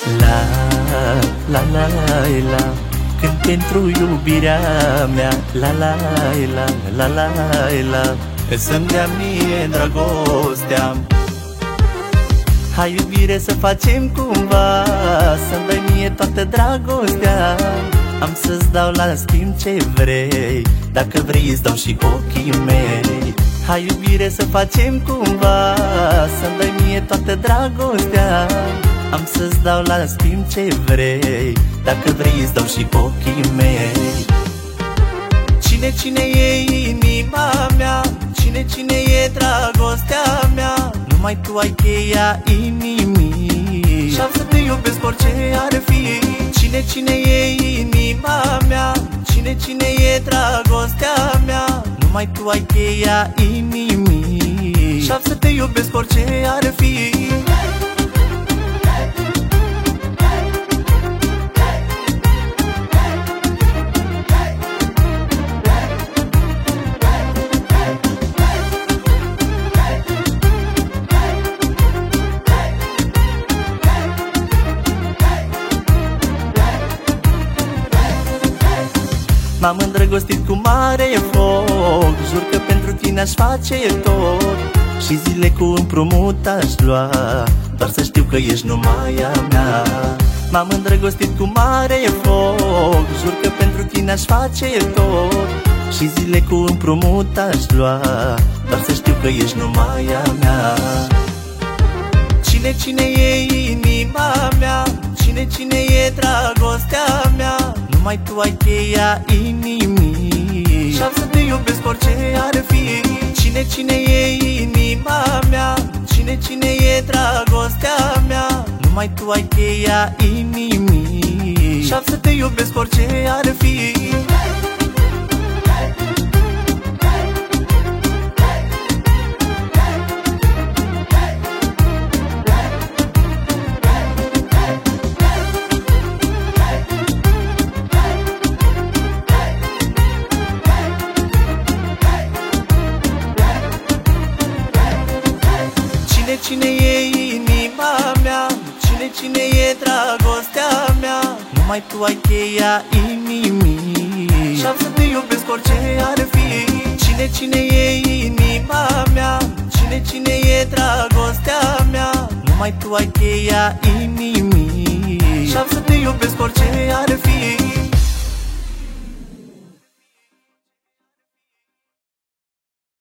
La, la, la, la, când pentru iubirea mea, la, la, la, la, la, la, să-mi dea mie dragostea. Hai iubire să facem cumva, să-mi dai mie toată dragostea. Am să-ți dau la schimb ce vrei, dacă vrei îți dau și ochii mei. Hai iubire să facem cumva, să-mi dai mie toată dragostea. Am să-ți dau la schimb ce vrei, dacă vrei îți dau și ochii mei. Cine e inima mea? Cine e dragostea mea? Numai tu ai cheia inimii și-am să te iubesc orice ar fi. Cine e inima mea? Cine e dragostea mea? Numai tu ai cheia inimii și-am să te iubesc orice ar fi. M-am îndrăgostit cu mare foc, jur că pentru tine aș face tot. Și zile cu împrumut aș lua, doar să știu că ești numai a mea. M-am îndrăgostit cu mare foc, jur că pentru tine aș face tot. Și zile cu împrumut aș lua, doar să știu că ești numai a mea. Cine e inima mea? Cine e dragostea mea? Numai tu ai cheia inimii și-am să te iubesc orice ar fi. Cine e inima mea? Cine e dragostea mea? Numai tu ai cheia inimii și-am să te iubesc orice ar fi. Cine e inima mea? Cine e dragostea mea? Numai tu ai cheia inimii și-am să te iubesc orice ar fi. Cine e inima mea? Cine e dragostea mea? Numai tu ai cheia inimii și-am să te iubesc orice ar fi.